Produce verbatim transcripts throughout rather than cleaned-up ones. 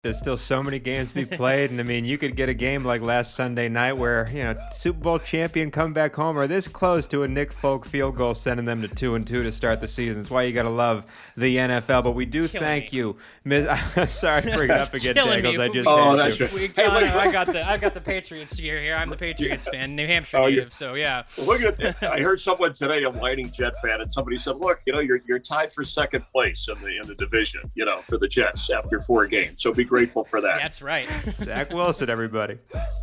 There's still so many games to be played, and I mean, you could get a game like last Sunday night where, you know, Super Bowl champion come back home or this close to a Nick Folk field goal sending them to two and two to start the season. That's why you got to love the N F L. But we do Killing thank me. you, Miz I'm sorry to bring it up again, Killing Dangles. me. I just We- Oh, had that's to. right. We Hey, got, look- I got the I got the Patriots here. Here I'm the Patriots fan, New Hampshire Oh, you- native. So yeah. Look at I heard someone today, a Lightning Jet fan, and somebody said, "Look, you know, you're you're tied for second place in the in the division, you know, for the Jets after four games. So be grateful for that." That's right. Zach Wilson, everybody.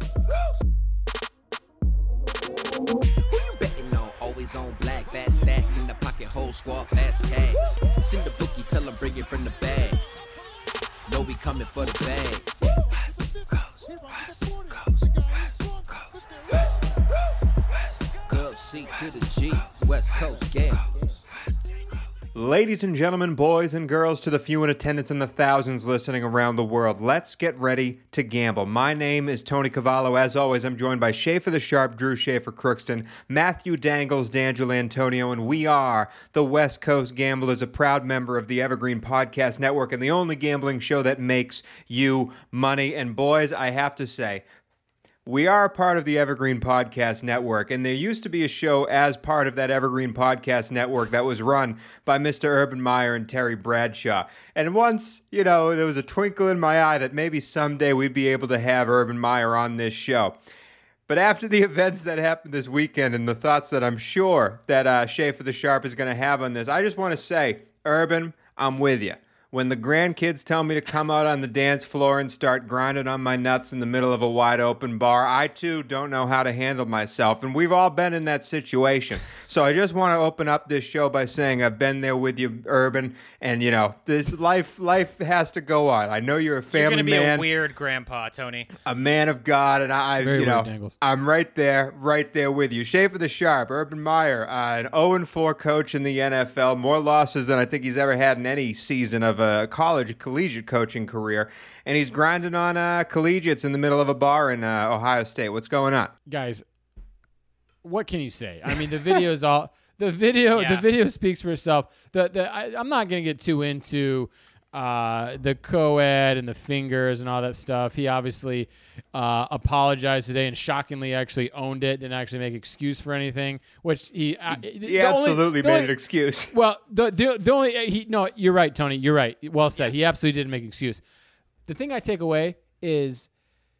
Who you betting on? Always on black, fat stacks in the pocket, whole squad, fast cash. Send the bookie, tell him bring it from the bag. Know we coming for the bag. Gov C to the G, West Coast gang. Ladies and gentlemen, boys and girls, to the few in attendance and the thousands listening around the world, let's get ready to gamble. My name is Tony Cavallo. As always, I'm joined by Schaefer the Sharp, Drew Schaefer Crookston, Matthew Dangles, D'Angelo Antonio, and we are the West Coast Gamblers, a proud member of the Evergreen Podcast Network and the only gambling show that makes you money. And boys, I have to say, we are a part of the Evergreen Podcast Network, and there used to be a show as part of that Evergreen Podcast Network that was run by Mister Urban Meyer and Terry Bradshaw. And once, you know, there was a twinkle in my eye that maybe someday we'd be able to have Urban Meyer on this show. But after the events that happened this weekend and the thoughts that I'm sure that uh, Schaefer the Sharp is going to have on this, I just want to say, Urban, I'm with you. When the grandkids tell me to come out on the dance floor and start grinding on my nuts in the middle of a wide open bar, I too don't know how to handle myself. And we've all been in that situation. So I just want to open up this show by saying I've been there with you, Urban. And, you know, this life life has to go on. I know you're a You're family gonna be man, a weird grandpa, Tony. a man of God, and I, very you know, weird, Dangles. I'm right there, right there with you. Schaefer the Sharp, Urban Meyer, uh, an oh and four coach in the N F L, more losses than I think he's ever had in any season of a college collegiate coaching career, and he's grinding on uh, collegiates in the middle of a bar in uh, Ohio State. What's going on? Guys, what can you say? I mean, the video is all the video. Yeah. The video speaks for itself. The the I, I'm not gonna get too into uh, the co-ed and the fingers and all that stuff. He obviously uh, apologized today and shockingly actually owned it. Didn't actually make excuse for anything, which he uh, He the only- absolutely the made only- an excuse. Well, the the, the only he no, you're right, Tony. You're right. Well said. He absolutely didn't make an excuse. The thing I take away is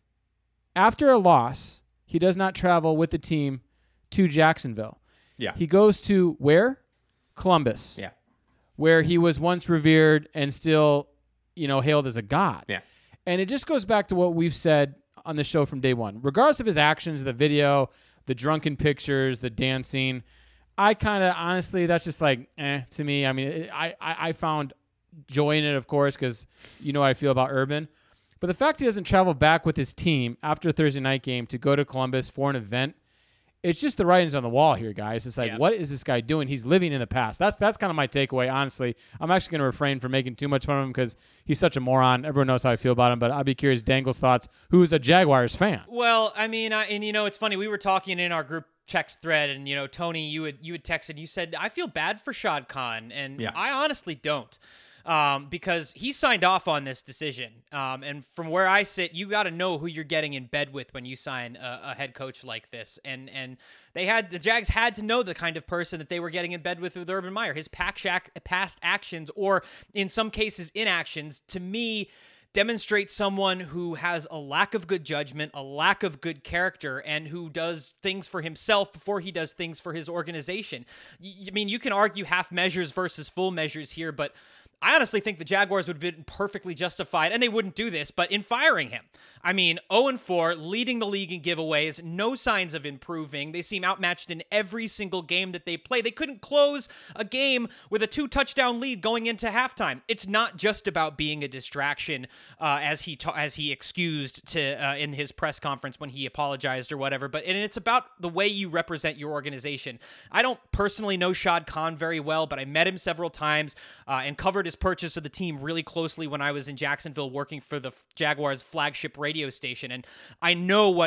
after a loss, he does not travel with the team to Jacksonville. Yeah. He goes to where? Columbus. Yeah. Where he was once revered and still, you know, hailed as a god. Yeah. And it just goes back to what we've said on the show from day one. Regardless of his actions, the video, the drunken pictures, the dancing, I kind of, honestly, that's just like, eh, to me. I mean, it, I, I I found joy in it, of course, because you know how I feel about Urban. But the fact he doesn't travel back with his team after a Thursday night game to go to Columbus for an event, it's just the writings on the wall here, guys. It's like, Yeah. what is this guy doing? He's living in the past. That's that's kind of my takeaway, honestly. I'm actually going to refrain from making too much fun of him because he's such a moron. Everyone knows how I feel about him, but I'd be curious, Dangle's thoughts, who's a Jaguars fan. Well, I mean, I, and you know, it's funny. We were talking in our group text thread, and you know, Tony, you had you had texted. You said, "I feel bad for Shad Khan," and Yeah. I honestly don't. Um, because he signed off on this decision. Um, and from where I sit, you got to know who you're getting in bed with when you sign a, a head coach like this. And and they had the Jags had to know the kind of person that they were getting in bed with with Urban Meyer. His pack shack, past actions, or in some cases inactions, to me, demonstrate someone who has a lack of good judgment, a lack of good character, and who does things for himself before he does things for his organization. Y- I mean, you can argue half measures versus full measures here, but I honestly think the Jaguars would have been perfectly justified, and they wouldn't do this, but in firing him. I mean, oh and four, leading the league in giveaways, no signs of improving. They seem outmatched in every single game that they play. They couldn't close a game with a two-touchdown lead going into halftime. It's not just about being a distraction, uh, as he ta- as he excused to uh, in his press conference when he apologized or whatever, but and it's about the way you represent your organization. I don't personally know Shad Khan very well, but I met him several times uh, and covered his purchase of the team really closely when I was in Jacksonville working for the Jaguars flagship radio station. And I know what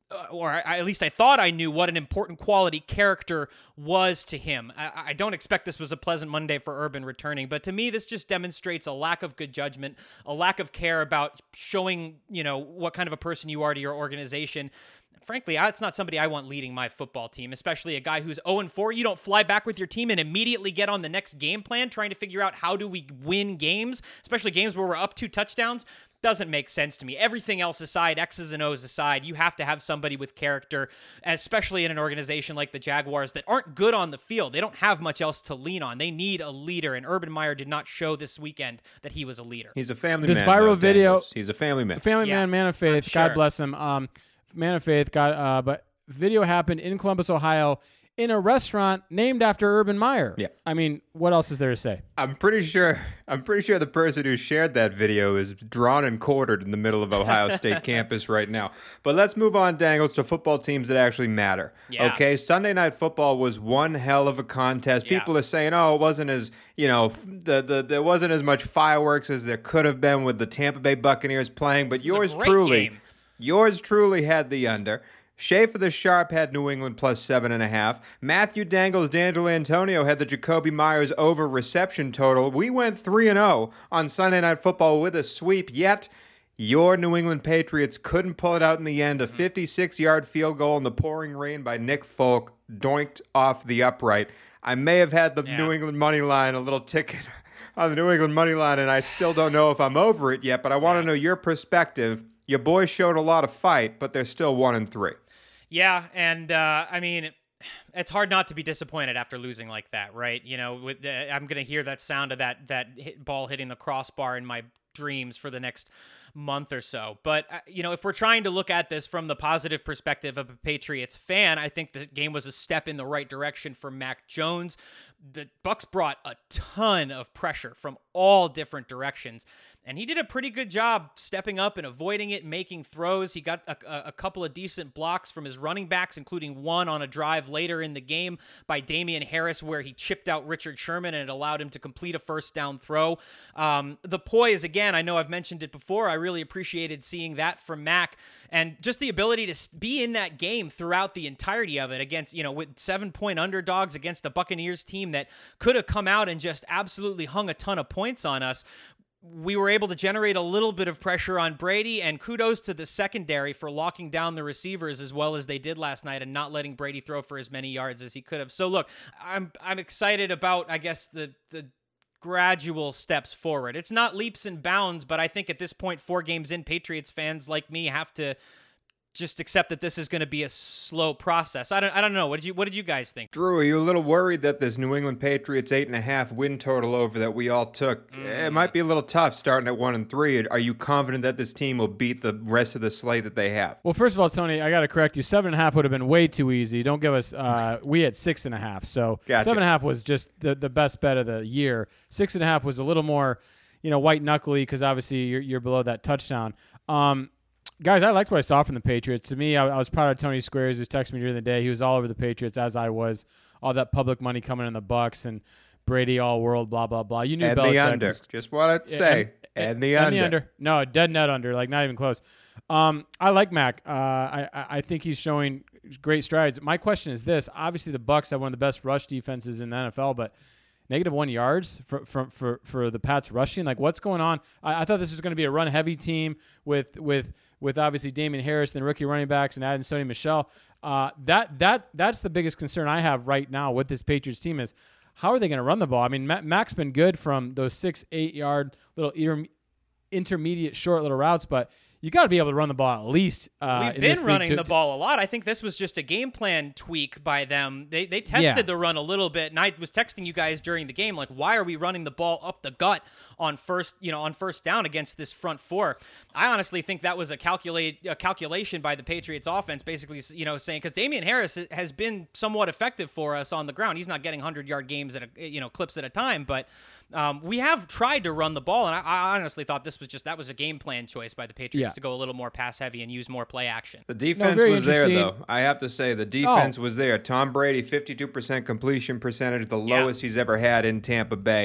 uh, or I, at least I thought I knew what an important quality character was to him. I, I don't expect this was a pleasant Monday for Urban returning, but to me, this just demonstrates a lack of good judgment, a lack of care about showing, you know, what kind of a person you are to your organization. Frankly, that's not somebody I want leading my football team, especially a guy who's oh and four. You don't fly back with your team and immediately get on the next game plan trying to figure out how do we win games, especially games where we're up two touchdowns. Doesn't make sense to me. Everything else aside, X's and O's aside, you have to have somebody with character, especially in an organization like the Jaguars that aren't good on the field. They don't have much else to lean on. They need a leader, and Urban Meyer did not show this weekend that he was a leader. He's a family This man. viral though, video- Daniels. He's a family man. Family Yeah, man, man of faith. sure. God bless him. Um, man of faith. God. Uh, but video happened in Columbus, Ohio, in a restaurant named after Urban Meyer. Yeah. I mean, what else is there to say? I'm pretty sure. I'm pretty sure the person who shared that video is drawn and quartered in the middle of Ohio State campus right now. But let's move on, Dangles, to football teams that actually matter. Yeah. Okay, Sunday Night Football was one hell of a contest. Yeah. People are saying, "Oh, it wasn't as you know, the the there wasn't as much fireworks as there could have been with the Tampa Bay Buccaneers playing." But was a yours great truly, game. yours truly had the under. Schaefer the Sharp had New England plus seven and a half. Matthew Dangles D'Angelo Antonio had the Jacoby Myers over reception total. We went three and zero on Sunday Night Football with a sweep. Yet your New England Patriots couldn't pull it out in the end. A fifty-six yard field goal in the pouring rain by Nick Folk doinked off the upright. I may have had the Yeah. New England money line, a little ticket on the New England money line, and I still don't know if I'm over it yet. But I want to know your perspective. Your boys showed a lot of fight, but they're still one and three. Yeah, and uh, I mean, it's hard not to be disappointed after losing like that, right? You know, with the, I'm gonna hear that sound of that that hit ball hitting the crossbar in my dreams for the next month or so. But uh, you know, if we're trying to look at this from the positive perspective of a Patriots fan, I think the game was a step in the right direction for Mac Jones. The Bucs brought a ton of pressure from all different directions, and he did a pretty good job stepping up and avoiding it, making throws. He got a, a, a couple of decent blocks from his running backs, including one on a drive later in the game by Damian Harris where he chipped out Richard Sherman and it allowed him to complete a first down throw. Um, the poise, again, I know I've mentioned it before. I really appreciated seeing that from Mac, and just the ability to be in that game throughout the entirety of it against, you know, with seven point underdogs against a Buccaneers team that could have come out and just absolutely hung a ton of points on us. We were able to generate a little bit of pressure on Brady, and kudos to the secondary for locking down the receivers as well as they did last night and not letting Brady throw for as many yards as he could have. So look, I'm I'm excited about, I guess, the the gradual steps forward. It's not leaps and bounds, but I think at this point, four games in, Patriots fans like me have to just accept that this is going to be a slow process. I don't I don't know. What did you what did you guys think? Drew, are you a little worried that this New England Patriots eight and a half win total over that we all took? Mm. It might be a little tough starting at one and three. Are you confident that this team will beat the rest of the slate that they have? Well, first of all, Tony, I got to correct you. Seven and a half would have been way too easy. Don't give us. Uh, we had six and a half, so Gotcha. seven and a half was just the, the best bet of the year. Six and a half was a little more, you know, white knuckly because obviously you're you're below that touchdown. Um, Guys, I liked what I saw from the Patriots. To me, I, I was proud of Tony Squares, who texted me during the day. He was all over the Patriots, as I was. All that public money coming in the Bucks and Brady all world, blah, blah, blah. You knew And Belichick the under. was- Just want to Yeah, say, and, and, the and under. the under. No, dead net under, like not even close. Um, I like Mac. Uh, I, I I think he's showing great strides. My question is this. Obviously, the Bucks have one of the best rush defenses in the N F L, but negative one yards for for for, for the Pats rushing. Like, what's going on? I, I thought this was going to be a run-heavy team with with with obviously Damian Harris and rookie running backs and adding Sony Michel. Uh, that that that's the biggest concern I have right now with this Patriots team is how are they going to run the ball? I mean, Mac, Mac's been good from those six, eight-yard little inter- intermediate short little routes, but you got to be able to run the ball at least. Uh, We've in this been league running to- the to- ball a lot. I think this was just a game plan tweak by them. They they tested Yeah. the run a little bit, and I was texting you guys during the game, like, why are we running the ball up the gut on first, you know, on first down against this front four? I honestly think that was a calculate a calculation by the Patriots offense, basically, you know, saying because Damian Harris has been somewhat effective for us on the ground. He's not getting hundred-yard games at a, you know, clips at a time, but um, we have tried to run the ball, and I, I honestly thought this was just that was a game plan choice by the Patriots Yeah. to go a little more pass heavy and use more play action. The defense very was there, interesting. though. I have to say, the defense Oh. was there. Tom Brady, fifty-two percent completion percentage, the Yeah. lowest he's ever had in Tampa Bay.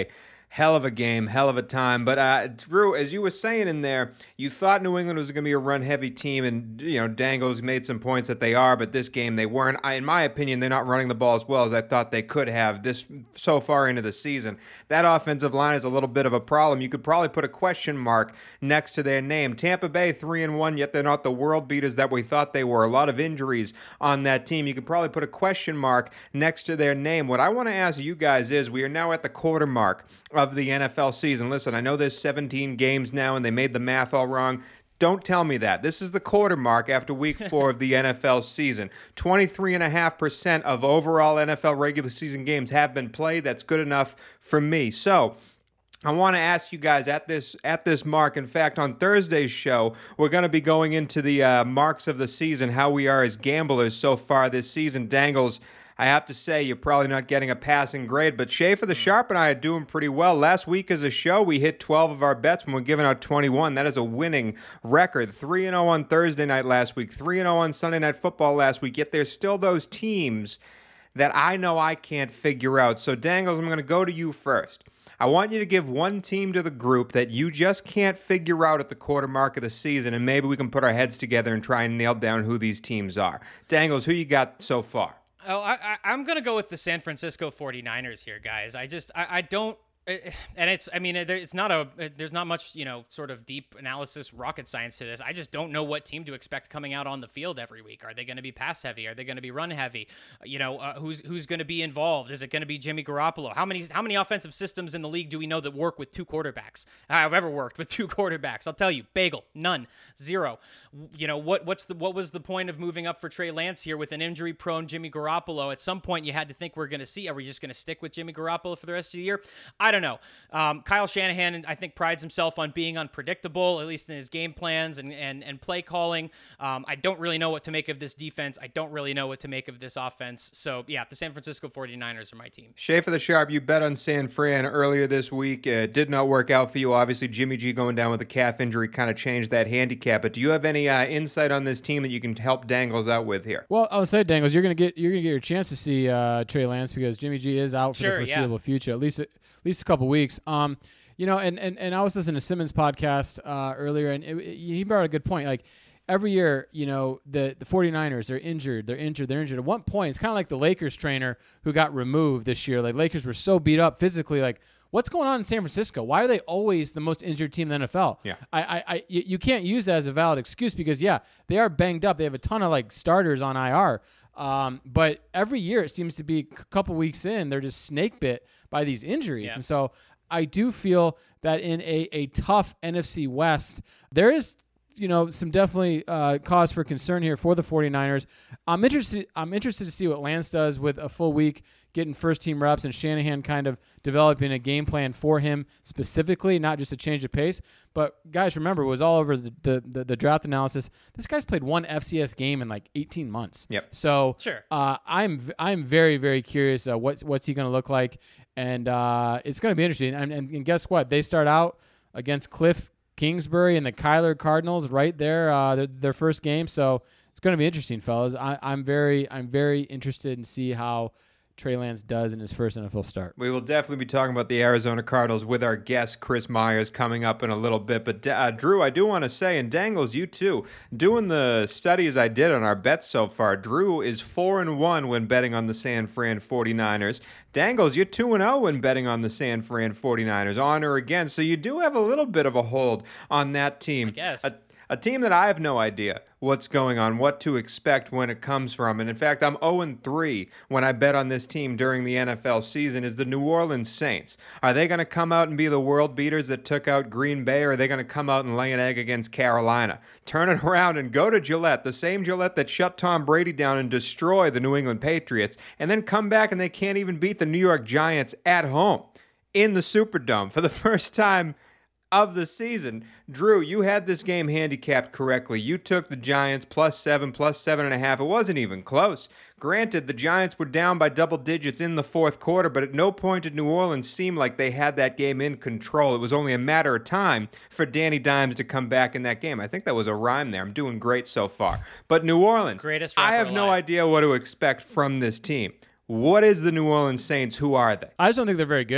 hell of a game, hell of a time. But uh, Drew, as you were saying in there, you thought New England was going to be a run-heavy team, and you know Dangles made some points that they are, but this game they weren't. I, in my opinion, they're not running the ball as well as I thought they could have this so far into the season. That offensive line is a little bit of a problem. You could probably put a question mark next to their name. Tampa Bay three and one, yet they're not the world beaters that we thought they were. A lot of injuries on that team. You could probably put a question mark next to their name. What I want to ask you guys is, we are now at the quarter mark of the N F L season. Listen, I know there's seventeen games now and they made the math all wrong. Don't tell me that. This is the quarter mark after week four of the N F L season. twenty-three point five percent of overall N F L regular season games have been played. That's good enough for me. So I want to ask you guys at this at this mark. In fact, on Thursday's show, we're going to be going into the uh, marks of the season, how we are as gamblers so far this season. Dangles, I have to say, you're probably not getting a passing grade, but Schaefer the Sharp and I are doing pretty well. Last week as a show, we hit twelve of our bets when we're giving out twenty-one. That is a winning record. three and oh on Thursday night last week, three and oh on Sunday Night Football last week, yet there's still those teams that I know I can't figure out. So, Dangles, I'm going to go to you first. I want you to give one team to the group that you just can't figure out at the quarter mark of the season, and maybe we can put our heads together and try and nail down who these teams are. Dangles, who you got so far? Oh, I, I, I'm going to go with the San Francisco forty-niners here, guys. I just, I, I don't, and it's, I mean, it's not a, there's not much, you know, sort of deep analysis, rocket science to this. I just don't know what team to expect coming out on the field every week. Are they going to be pass heavy? Are they going to be run heavy? You know, uh, who's who's going to be involved? Is it going to be Jimmy Garoppolo? How many how many offensive systems in the league do we know that work with two quarterbacks? I've ever worked with two quarterbacks. I'll tell you, bagel, none, zero. You know, what what's the what was the point of moving up for Trey Lance here with an injury-prone Jimmy Garoppolo? At some point, you had to think we're going to see. Are we just going to stick with Jimmy Garoppolo for the rest of the year? I don't know. Um, Kyle Shanahan, I think, prides himself on being unpredictable, at least in his game plans and and, and play calling. Um, I don't really know what to make of this defense. I don't really know what to make of this offense. So, yeah, the San Francisco forty-niners are my team. Schaefer the Sharp, you bet on San Fran earlier this week. It uh, did not work out for you. Obviously, Jimmy G going down with a calf injury kind of changed that handicap. But do you have any uh, insight on this team that you can help Dangles out with here? Well, I'll say, Dangles, you're gonna get you're gonna get your chance to see uh, Trey Lance because Jimmy G is out for Sure, the foreseeable yeah. future, at least at least a couple weeks. Um, you know, and, and and I was listening to Simmons' podcast uh, earlier, and it, it, he brought a good point. Like every year, you know, the the forty-niners, they're injured, they're injured, they're injured. At one point, it's kind of like the Lakers trainer who got removed this year. Like Lakers were so beat up physically, like. What's going on in San Francisco? Why are they always the most injured team in the N F L? Yeah. I, I, I, you can't use that as a valid excuse because, yeah, they are banged up. They have a ton of, like, starters on I R. Um, but every year it seems to be a couple weeks in, they're just snake bit by these injuries. Yeah. And so I do feel that in a, a tough N F C West, there is – you know, some definitely uh, cause for concern here for the forty-niners. I'm interested I'm interested to see what Lance does with a full week, getting first-team reps, and Shanahan kind of developing a game plan for him specifically, not just a change of pace. But, guys, remember, it was all over the, the, the, the draft analysis. This guy's played one F C S game in, like, eighteen months. Yep. So Sure. uh, I'm I'm very, very curious uh, what's, what's he going to look like. And uh, it's going to be interesting. And, and, and guess what? They start out against Cliff Kingsbury and the Kyler Cardinals right there, uh, their, their first game. So it's going to be interesting, fellas. I, I'm very, I'm very interested in see how Trey Lance does in his first N F L start. We will definitely be talking about the Arizona Cardinals with our guest, Chris Myers, coming up in a little bit. But, uh, Drew, I do want to say, and Dangles, you too, doing the studies I did on our bets so far, Drew is four and one when betting on the San Fran forty-niners. Dangles, you're two and oh when betting on the San Fran forty-niners, on or against. So you do have a little bit of a hold on that team. I guess. A, a team that I have no idea what's going on, what to expect when it comes from. And in fact, I'm oh and three when I bet on this team during the N F L season, is the New Orleans Saints. Are they going to come out and be the world beaters that took out Green Bay, or are they going to come out and lay an egg against Carolina? Turn it around and go to Gillette, the same Gillette that shut Tom Brady down and destroy the New England Patriots, and then come back and they can't even beat the New York Giants at home in the Superdome for the first time of the season. Drew, you had this game handicapped correctly. You took the Giants plus seven, plus seven and a half. It wasn't even close. Granted, the Giants were down by double digits in the fourth quarter, but at no point did New Orleans seem like they had that game in control. It was only a matter of time for Danny Dimes to come back in that game. I think that was a rhyme there. I'm doing great so far. But New Orleans, Greatest I rapper have no alive. idea what to expect from this team. What is the New Orleans Saints? Who are they? I just don't think they're very good.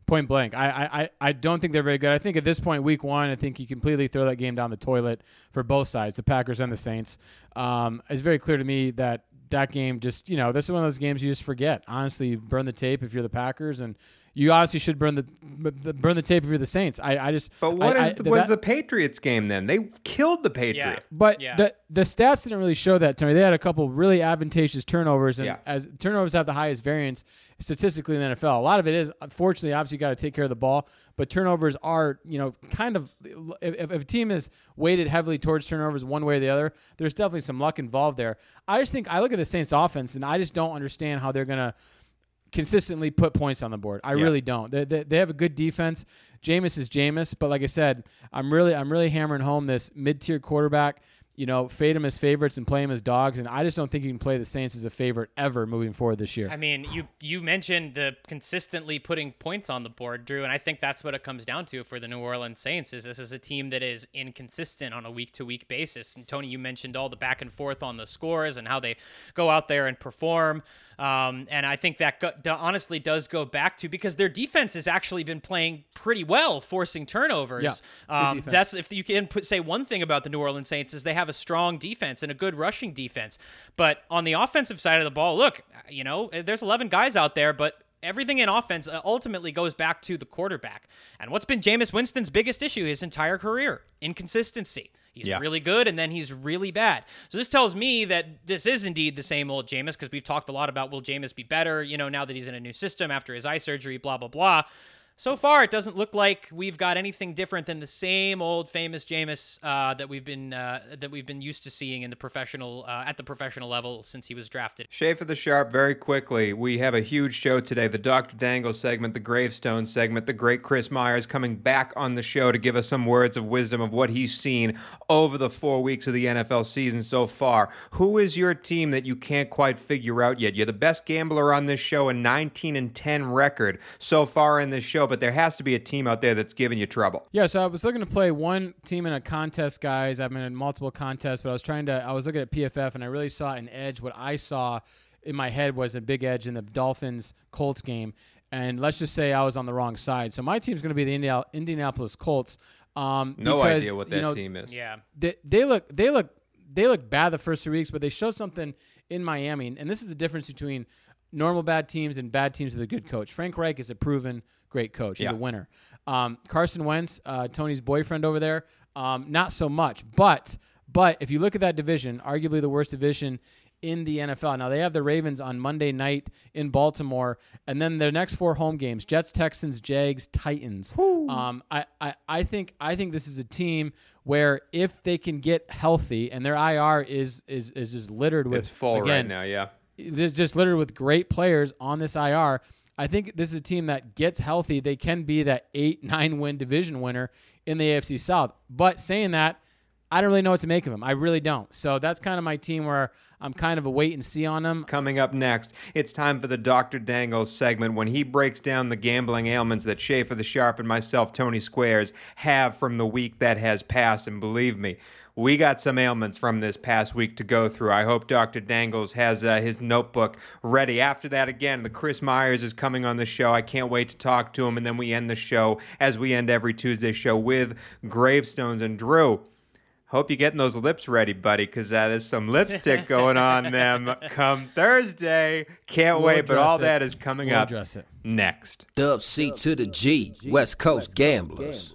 Point blank. I, I, I don't think they're very good. I think at this point, week one, I think you completely throw that game down the toilet for both sides, the Packers and the Saints. Um, it's very clear to me that that game just, you know, this is one of those games you just forget. Honestly, burn the tape if you're the Packers, and you honestly should burn the, the burn the tape if you're the Saints. I, I just. But what I, is I, the, what that, is the Patriots game then? They killed the Patriots. Yeah. But Yeah. the the stats didn't really show that, Tony. They had a couple really advantageous turnovers, and Yeah. as turnovers have the highest variance statistically in the N F L. A lot of it is, unfortunately, obviously you got to take care of the ball, but turnovers are, you know, kind of, if, if a team is weighted heavily towards turnovers one way or the other, there's definitely some luck involved there. I just think, I look at the Saints offense, and I just don't understand how they're going to consistently put points on the board. I Yeah. really don't. They, they, they have a good defense. Jameis is Jameis, but like I said, I'm really I'm really hammering home this mid-tier quarterback. You know, fade them as favorites and play them as dogs, and I just don't think you can play the Saints as a favorite ever moving forward this year. I mean, you you mentioned the consistently putting points on the board, Drew, and I think that's what it comes down to for the New Orleans Saints. Is this is a team that is inconsistent on a week-to-week basis. And Tony, you mentioned all the back and forth on the scores and how they go out there and perform. Um, and I think that go, do, honestly does go back to because their defense has actually been playing pretty well, forcing turnovers. Yeah, good um, defense. that's if you can put, say one thing about the New Orleans Saints is they have a strong defense and a good rushing defense. But on the offensive side of the ball, look, you know, there's eleven guys out there, but everything in offense ultimately goes back to the quarterback. And what's been Jameis Winston's biggest issue his entire career? Inconsistency. He's Yeah. really good, and then he's really bad. So this tells me that this is indeed the same old Jameis, because we've talked a lot about will Jameis be better, you know, now that he's in a new system after his eye surgery, blah, blah, blah. So far, it doesn't look like we've got anything different than the same old famous Jameis uh, that we've been uh, that we've been used to seeing in the professional uh, at the professional level since he was drafted. Schaefer the Sharp, very quickly, we have a huge show today. The Doctor Dangle segment, the Gravestone segment, the great Chris Myers coming back on the show to give us some words of wisdom of what he's seen over the four weeks of the N F L season so far. Who is your team that you can't quite figure out yet? You're the best gambler on this show, a nineteen and ten record so far in this show, but there has to be a team out there that's giving you trouble. Yeah, so I was looking to play one team in a contest, guys. I've been in multiple contests, but I was trying to, I was looking at P F F, and I really saw an edge. What I saw in my head was a big edge in the Dolphins-Colts game, and let's just say I was on the wrong side. So my team's going to be the Indiana- Indianapolis Colts. Um, No because, idea what that you know, team is. Yeah. They, they look, they look, they look bad the first three weeks, but they showed something in Miami, and this is the difference between normal bad teams and bad teams with a good coach. Frank Reich is a proven great coach. He's Yeah. a winner. Um, Carson Wentz, uh, Tony's boyfriend over there, um, not so much. But but if you look at that division, arguably the worst division in the N F L. Now, they have the Ravens on Monday night in Baltimore, and then their next four home games, Jets, Texans, Jags, Titans. Um, I, I, I think I think this is a team where if they can get healthy, and their I R is is, is just littered with, It's full again, right now, yeah. There's just littered with great players on this I R. I think this is a team that gets healthy. They can be that eight, nine win division winner in the A F C South. But saying that, I don't really know what to make of them. I really don't. So that's kind of my team where I'm kind of a wait and see on them. Coming up next, it's time for the Doctor Dangle segment when he breaks down the gambling ailments that Schaefer the Sharp and myself, Tony Squares, have from the week that has passed. And believe me, we got some ailments from this past week to go through. I hope Doctor Dangles has uh, his notebook ready. After that, again, the Chris Myers is coming on the show. I can't wait to talk to him. And then we end the show, as we end every Tuesday show, with Gravestones. And Drew, hope you're getting those lips ready, buddy, because uh, there's some lipstick going on them come Thursday. Can't We'll wait, but address all it. that is coming We'll up address it. next. Dub C to the G, West Coast Gamblers.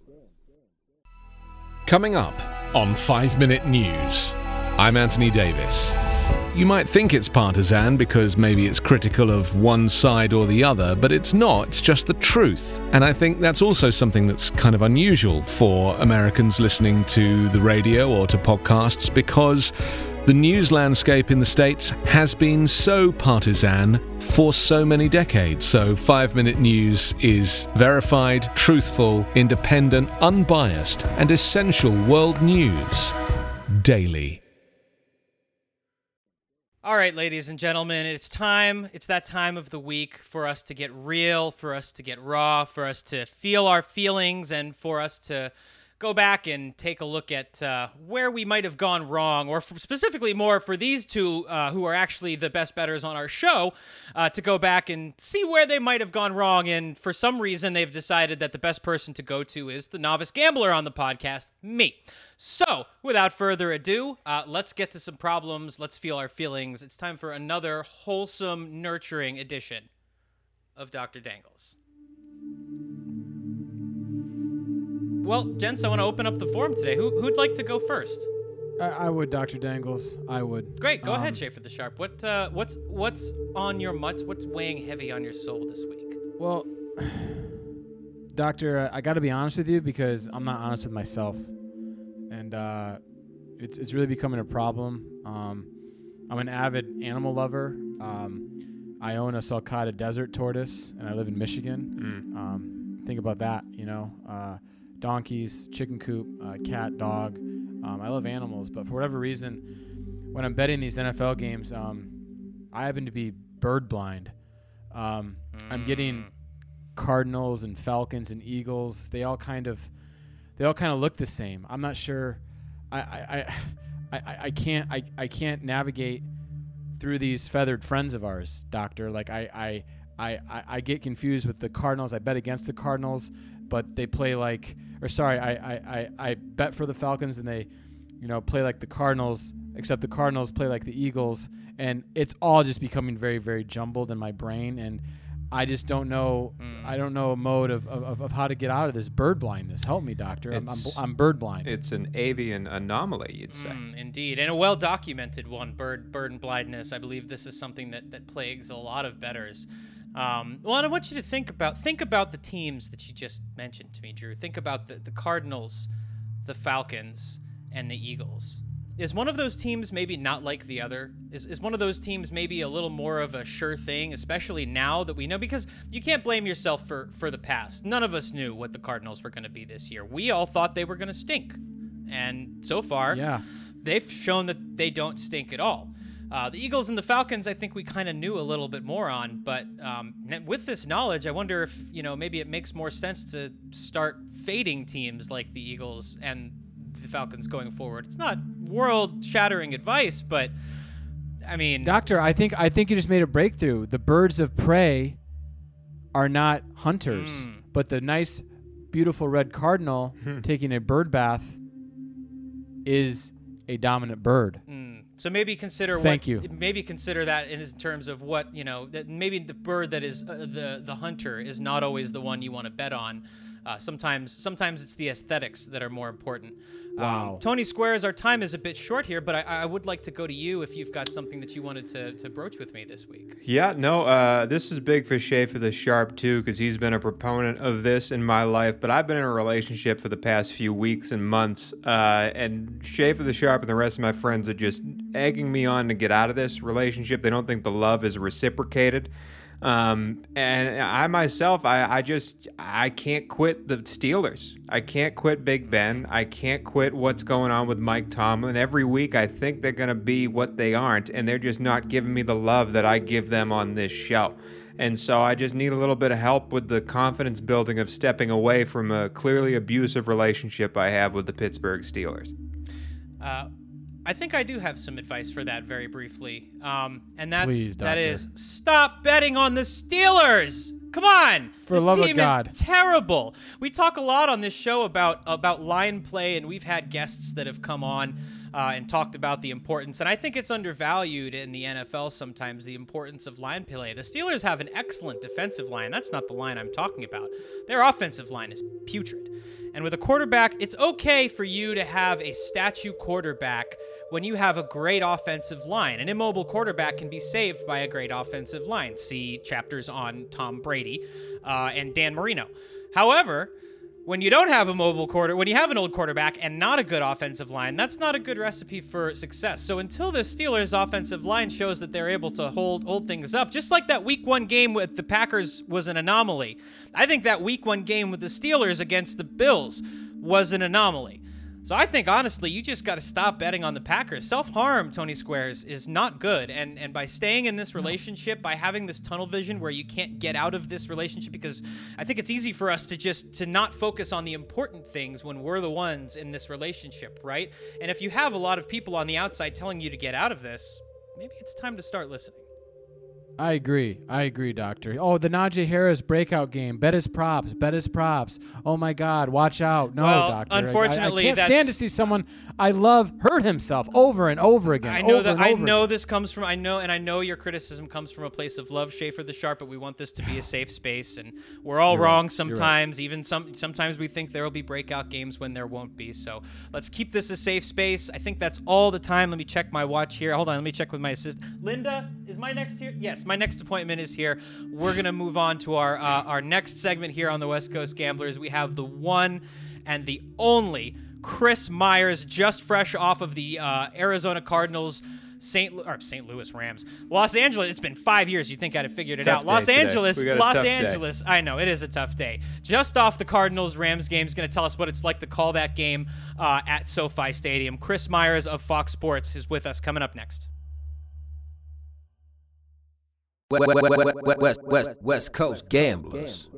Coming up on five minute News, I'm Anthony Davis. You might think it's partisan because maybe it's critical of one side or the other, but it's not, it's just the truth. And I think that's also something that's kind of unusual for Americans listening to the radio or to podcasts, because the news landscape in the States has been so partisan for so many decades. So five minute News is verified, truthful, independent, unbiased, and essential world news daily. All right, ladies and gentlemen, it's time. It's that time of the week for us to get real, for us to get raw, for us to feel our feelings, and for us to go back and take a look at uh, where we might have gone wrong, or for specifically more for these two uh, who are actually the best bettors on our show, uh, to go back and see where they might have gone wrong. And for some reason, they've decided that the best person to go to is the novice gambler on the podcast, me. So, without further ado, uh, let's get to some problems. Let's feel our feelings. It's time for another wholesome, nurturing edition of Doctor Dangles. Well, gents, I want to open up the forum today. Who, who'd like to go first? I, I would, Doctor Dangles. I would. Great, go um, ahead, Schaefer the Sharp. What uh, what's what's on your mutts? What's weighing heavy on your soul this week? Well, Doctor, I got to be honest with you because I'm not honest with myself, and uh, it's it's really becoming a problem. Um, I'm an avid animal lover. Um, I own a sulcata desert tortoise, and I live in Michigan. Mm. Um, think about that, you know. Uh, donkeys, chicken coop, uh, cat, dog. Um, I love animals, but for whatever reason, when I'm betting these N F L games, um, I happen to be bird blind. Um, mm. I'm getting Cardinals and Falcons and Eagles. They all kind of, they all kind of look the same. I'm not sure. I, I, I, I, I can't, I, I can't navigate through these feathered friends of ours, Doctor. Like I, I, I, I get confused with the Cardinals. I bet against the Cardinals, but they play like, or sorry, I, I, I, I bet for the Falcons and they, you know, play like the Cardinals, except the Cardinals play like the Eagles. And it's all just becoming very, very jumbled in my brain. And I just don't know, mm. I don't know a mode of, of, of how to get out of this bird blindness. Help me, Doctor. I'm, I'm, I'm bird blind. It's an avian anomaly, you'd say. Mm, indeed. And a well-documented one, bird bird blindness. I believe this is something that, that plagues a lot of bettors. Um, well, I want you to think about think about the teams that you just mentioned to me, Drew. Think about the, the Cardinals, the Falcons, and the Eagles. Is one of those teams maybe not like the other? Is is one of those teams maybe a little more of a sure thing, especially now that we know? Because you can't blame yourself for, for the past. None of us knew what the Cardinals were going to be this year. We all thought they were going to stink. And so far, yeah. they've shown that they don't stink at all. Uh, the Eagles and the Falcons, I think we kind of knew a little bit more on, but um, with this knowledge, I wonder if, you know, maybe it makes more sense to start fading teams like the Eagles and the Falcons going forward. It's not world-shattering advice, but I mean, Doctor, I think I think you just made a breakthrough. The birds of prey are not hunters, mm. but the nice, beautiful red cardinal hmm. taking a bird bath is a dominant bird. Mm. So maybe consider Thank what, you. Maybe consider that in terms of what, you know, that maybe the bird that is uh, the the hunter is not always the one you want to bet on. Uh, sometimes sometimes it's the aesthetics that are more important. Wow. Um, Tony Squares, our time is a bit short here, but I, I would like to go to you if you've got something that you wanted to, to broach with me this week. Yeah, no, uh, this is big for Schaefer the Sharp, too, because he's been a proponent of this in my life, but I've been in a relationship for the past few weeks and months, uh, and Schaefer the Sharp and the rest of my friends are just egging me on to get out of this relationship. They don't think the love is reciprocated. Um, and I myself, I, I just, I can't quit the Steelers. I can't quit Big Ben. I can't quit what's going on with Mike Tomlin. Every week I think they're going to be what they aren't, and they're just not giving me the love that I give them on this show. And so I just need a little bit of help with the confidence building of stepping away from a clearly abusive relationship I have with the Pittsburgh Steelers. Uh, I think I do have some advice for that very briefly. Um, and that's Please, that is stop betting on the Steelers. Come on. For this the love team of God. is terrible. We talk a lot on this show about about line play, and we've had guests that have come on uh, and talked about the importance. And I think it's undervalued in the N F L sometimes, the importance of line play. The Steelers have an excellent defensive line. That's not the line I'm talking about. Their offensive line is putrid. And with a quarterback, it's okay for you to have a statue quarterback when you have a great offensive line. An immobile quarterback can be saved by a great offensive line. See chapters on Tom Brady uh, and Dan Marino. However, when you don't have a mobile quarter, when you have an old quarterback and not a good offensive line, that's not a good recipe for success. So until the Steelers' offensive line shows that they're able to hold hold things up, just like that week one game with the Packers was an anomaly, I think that week one game with the Steelers against the Bills was an anomaly. So I think, honestly, you just got to stop betting on the Packers. Self-harm, Tony Squares, is not good. And and by staying in this relationship, by having this tunnel vision where you can't get out of this relationship, because I think it's easy for us to just to not focus on the important things when we're the ones in this relationship, right? And if you have a lot of people on the outside telling you to get out of this, maybe it's time to start listening. I agree. I agree, Doctor. Oh, the Najee Harris breakout game. Bet his props. Bet his props. Oh, my God. Watch out. No, well, Doctor. Unfortunately, I, I can't that's... stand to see someone I love hurt himself over and over again. I know over that. and I over know again. this comes from. I know, and I know your criticism comes from a place of love, Schaefer the Sharp. But we want this to be a safe space, and we're all You're wrong right. sometimes. Even some. Sometimes we think there will be breakout games when there won't be. So let's keep this a safe space. I think that's all the time. Let me check my watch here. Hold on. Let me check with my assistant. Linda, is my next here? Yes, my next appointment is here. We're gonna move on to our uh, our next segment here on the West Coast Gamblers. We have the one and the only Chris Myers, just fresh off of the uh, Arizona Cardinals, Saint Lu- or Saint Louis Rams, Los Angeles. It's been five years. You think I'd have figured it Tough out? Los day today. Angeles, We got a Los tough day. Angeles. I know it is a tough day. Just off the Cardinals Rams game is going to tell us what it's like to call that game uh, at SoFi Stadium. Chris Myers of Fox Sports is with us. Coming up next. West, West, West, West, West Coast Gamblers.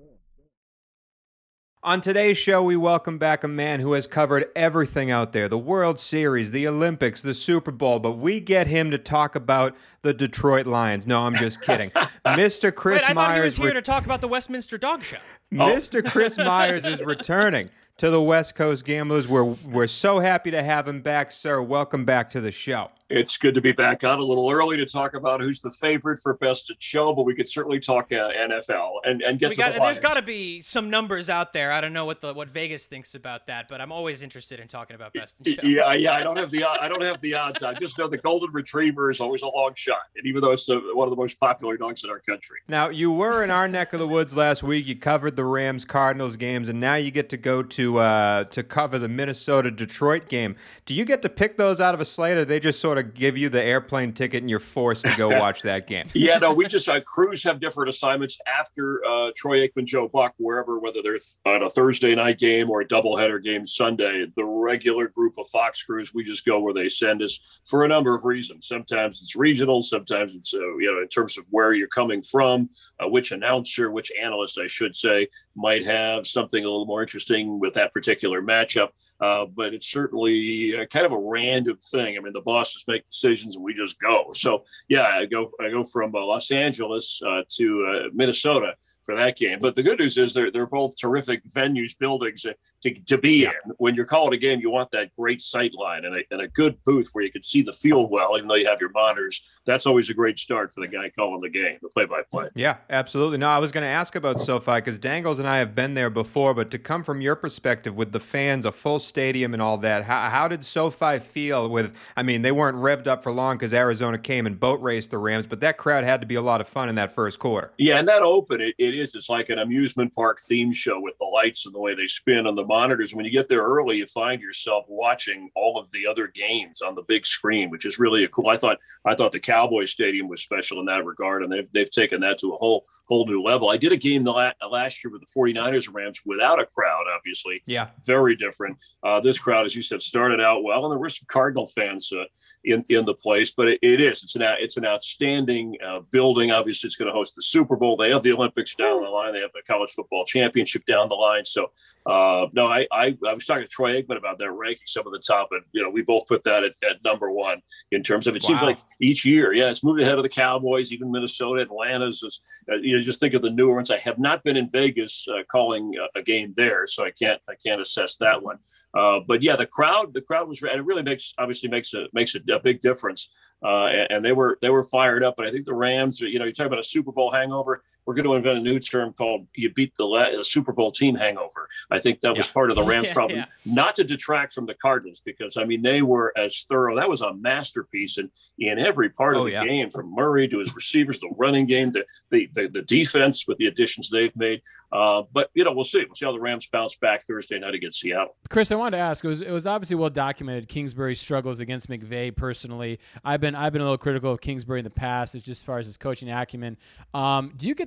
On today's show, we welcome back a man who has covered everything out there, the World Series, the Olympics, the Super Bowl, but we get him to talk about the Detroit Lions. No, I'm just kidding. Mister Chris Wait, I thought he was Myers. here re- to talk about the Westminster Dog Show. Mister Chris Myers is returning to the West Coast Gamblers. We're, we're so happy to have him back, sir. Welcome back to the show. It's good to be back on. A little early to talk about who's the favorite for best in show, but we could certainly talk uh, N F L and, and get We to got, the there's Lions. got to be some numbers out there. I don't know what the what Vegas thinks about that, but I'm always interested in talking about best in show. Yeah, yeah. I don't have the I don't have the odds. I just know the Golden Retriever is always a long shot, and even though it's uh, one of the most popular dogs in our country. Now, you were in our neck of the woods last week. You covered the Rams Cardinals games, and now you get to go to uh, to cover the Minnesota Detroit game. Do you get to pick those out of a slate, or they just sort of give you the airplane ticket and you're forced to go watch that game? Yeah, no, we just uh, crews have different assignments after uh, Troy Aikman, Joe Buck, wherever, whether they're on a Thursday night game or a doubleheader game Sunday. The regular group of Fox crews, we just go where they send us for a number of reasons. Sometimes it's regional, sometimes it's uh, you know in terms of where you're coming from, uh, which announcer, which analyst, I should say, might have something a little more interesting with that particular matchup. Uh, but it's certainly uh, kind of a random thing. I mean, the bosses make decisions and we just go. So yeah, I go I go from uh, Los Angeles uh, to uh, Minnesota for that game. But the good news is they're they're both terrific venues, buildings uh, to, to be Yeah. in. When you're calling a game, you want that great sight line and a, and a good booth where you can see the field well, even though you have your monitors. That's always a great start for the guy calling the game, the play-by-play. Yeah, absolutely. No, I was going to ask about SoFi because Dangles and I have been there before, but to come from your perspective with the fans, a full stadium and all that, how, how did SoFi feel with, I mean, they weren't revved up for long because Arizona came and boat raced the Rams, but that crowd had to be a lot of fun in that first quarter. Yeah, and that open, it, it is. It's like an amusement park theme show with the lights and the way they spin on the monitors. When you get there early, you find yourself watching all of the other games on the big screen, which is really a cool. I thought I thought the Cowboy Stadium was special in that regard, and they've they've taken that to a whole whole new level. I did a game the la- last year with the 49ers and Rams without a crowd, obviously. Yeah. Very different. Uh, this crowd, as you said, started out well, and there were some Cardinal fans uh, in in the place, but it, it is. It's an it's an outstanding uh, building. Obviously, it's going to host the Super Bowl. They have the Olympics down the line. They have the college football championship down the line. So, uh, no, I, I I was talking to Troy Aikman about that, ranking some of the top, and you know, we both put that at, at number one in terms of it. Seems Wow. like each year, yeah, it's moved ahead of the Cowboys, even Minnesota, Atlanta's. Is, uh, you know, just think of the newer ones. I have not been in Vegas uh, calling a, a game there, so I can't I can't assess that one. Uh, but yeah, the crowd the crowd was, and it really makes obviously makes a makes a, a big difference. Uh, and, and they were they were fired up. But I think the Rams, you know, you talk about a Super Bowl hangover. We're going to invent a new term called "you beat the la- the Super Bowl team hangover." I think that was Yeah. part of the Rams' Yeah, problem, yeah. not to detract from the Cardinals, because I mean they were as thorough. That was a masterpiece in in every part of Oh, the yeah. game, from Murray to his receivers, the running game, the the the, the defense with the additions they've made. Uh, but you know, we'll see. We'll see how the Rams bounce back Thursday night against Seattle. Chris, I wanted to ask. It was it was obviously well documented Kingsbury's struggles against McVay personally. I've been I've been a little critical of Kingsbury in the past, as just as far as his coaching acumen. Um, do you get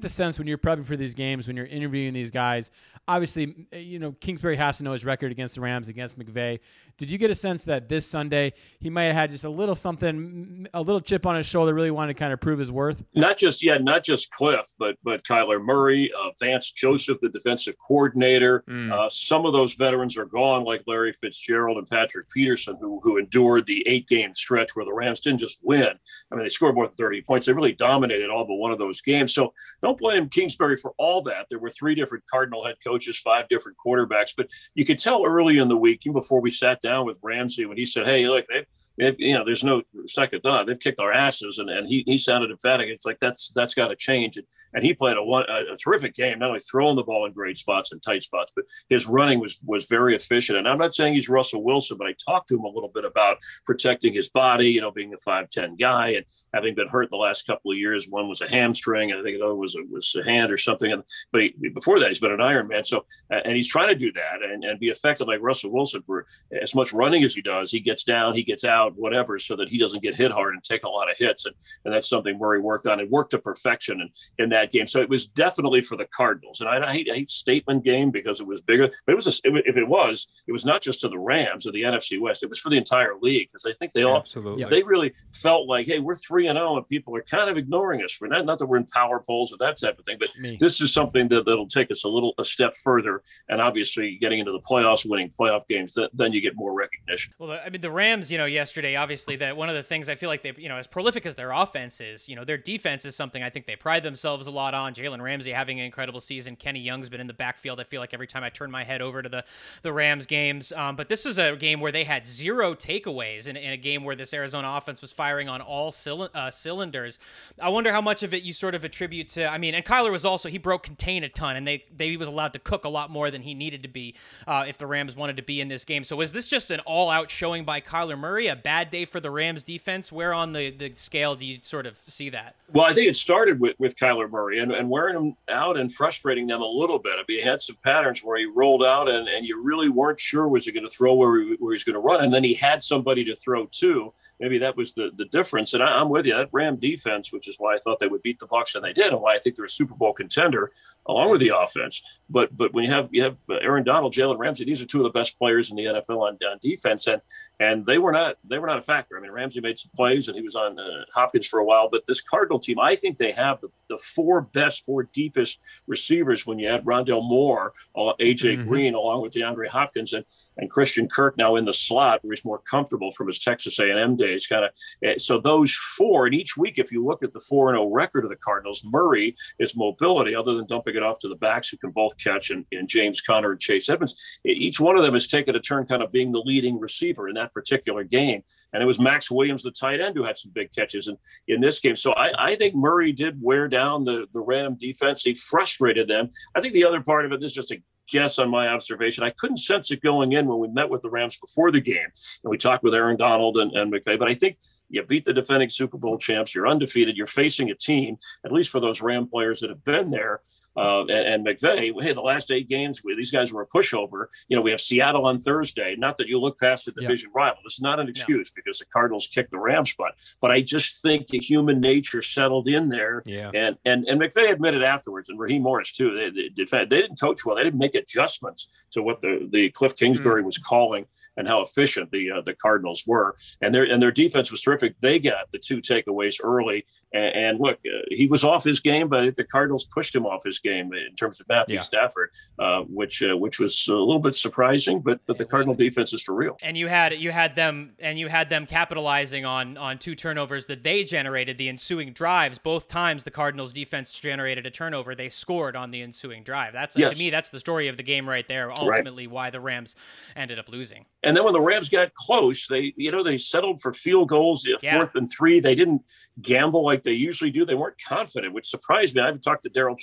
get the sense when you're prepping for these games, when you're interviewing these guys, obviously, you know, Kingsbury has to know his record against the Rams, against McVay. Did you get a sense that this Sunday he might have had just a little something, a little chip on his shoulder, really wanted to kind of prove his worth? Not just, yeah, not just Cliff, but but Kyler Murray, uh, Vance Joseph, the defensive coordinator. Mm. Uh, some of those veterans are gone, like Larry Fitzgerald and Patrick Peterson, who who endured the eight-game stretch where the Rams didn't just win. I mean, they scored more than thirty points. They really dominated all but one of those games. So don't blame Kingsbury for all that. There were three different Cardinal head coaches, five different quarterbacks. But you could tell early in the week, even before we sat down with Ramsey, when he said, hey, look, they, they, you know, there's no second thought. They've kicked our asses. And, and he he sounded emphatic. It's like, that's that's got to change. And, and he played a, one, a, a terrific game, not only throwing the ball in great spots and tight spots, but his running was was very efficient. And I'm not saying he's Russell Wilson, but I talked to him a little bit about protecting his body, you know, being a five ten guy and having been hurt the last couple of years. One was a hamstring, and I think the other was a, was a hand or something. And but he, before that, he's been an Ironman. So, and he's trying to do that and, and be effective like Russell Wilson for as much running as he does. He gets down, he gets out, whatever, so that he doesn't get hit hard and take a lot of hits. And, and that's something Murray worked on and worked to perfection in, in that game. So it was definitely for the Cardinals. And I, I, hate, I hate statement game because it was bigger, but it was, a, it, if it was, it was not just to the Rams or the N F C West. It was for the entire league because I think they all, Absolutely. they really felt like, hey, we're three and oh and people are kind of ignoring us. We're not, not that we're in power polls or that type of thing, but Me. this is something that, that'll take us a little, a step further. And obviously getting into the playoffs, winning playoff games, that, then you get more recognition. Well, I mean, the Rams, you know, yesterday, obviously that one of the things I feel like they, you know, as prolific as their offense is, you know, their defense is something I think they pride themselves a lot on. Jalen Ramsey having an incredible season. Kenny Young's been in the backfield. I feel like every time I turn my head over to the, the Rams games. Um, but this is a game where they had zero takeaways in, in a game where this Arizona offense was firing on all cyl- uh, cylinders. I wonder how much of it you sort of attribute to, I mean, and Kyler was also, he broke contain a ton and they, they he was allowed to cook a lot more than he needed to be uh, if the Rams wanted to be in this game. So is this just an all-out showing by Kyler Murray, a bad day for the Rams defense? Where on the, the scale do you sort of see that? Well, I think it started with, with Kyler Murray and, and wearing him out and frustrating them a little bit. I mean, he had some patterns where he rolled out and, and you really weren't sure was he going to throw where he, where he's going to run. And then he had somebody to throw to. Maybe that was the, the difference. And I, I'm with you. That Ram defense, which is why I thought they would beat the Bucs, and they did, and why I think they're a Super Bowl contender along with the offense. But but when you have you have Aaron Donald, Jalen Ramsey, these are two of the best players in the N F L on, on defense, and and they were not they were not a factor. I mean, Ramsey made some plays, and he was on uh, Hopkins for a while. But this Cardinal team, I think they have the, the four best, four deepest receivers when you add Rondale Moore, uh, A J mm-hmm. Green, along with DeAndre Hopkins, and and Christian Kirk now in the slot, where he's more comfortable from his Texas A and M days. Kind of so those four, and each week, if you look at the four and zero record of the Cardinals, Murray is mobility, other than dumping it off to the backs who can both catch, and, and James Conner and Chase Edmonds. Each one of them has taken a turn kind of being the leading receiver in that particular game. And it was Max Williams, the tight end, who had some big catches in, in this game. So I, I think Murray did wear down the, the Ram defense. He frustrated them. I think the other part of it, this is just a guess on my observation. I couldn't sense it going in when we met with the Rams before the game. And we talked with Aaron Donald and, and McVay. But I think you beat the defending Super Bowl champs. You're undefeated. You're facing a team, at least for those Ram players that have been there, uh, and, and McVay, hey, the last eight games, these guys were a pushover. You know, we have Seattle on Thursday. Not that you look past the division yeah. rival. This is not an excuse no. because the Cardinals kicked the Rams butt. But I just think the human nature settled in there. Yeah. And and and McVay admitted afterwards, and Raheem Morris too, they, they, defend, they didn't coach well. They didn't make adjustments to what the, the Cliff Kingsbury mm. was calling and how efficient the uh, the Cardinals were. And their and their defense was terrific. They got the two takeaways early. And, and look, uh, he was off his game, but the Cardinals pushed him off his game in terms of Matthew yeah. Stafford, uh, which uh, which was a little bit surprising. But but the Cardinal defense is for real. And you had you had them and you had them capitalizing on on two turnovers that they generated the ensuing drives. Both times the Cardinals defense generated a turnover, they scored on the ensuing drive. That's yes. to me, that's the story of the game right there. Ultimately, right. why the Rams ended up losing. And then when the Rams got close, they you know they settled for field goals, yeah. fourth and three. They didn't gamble like they usually do. They weren't confident, which surprised me. I've talked to Daryl Johnston, the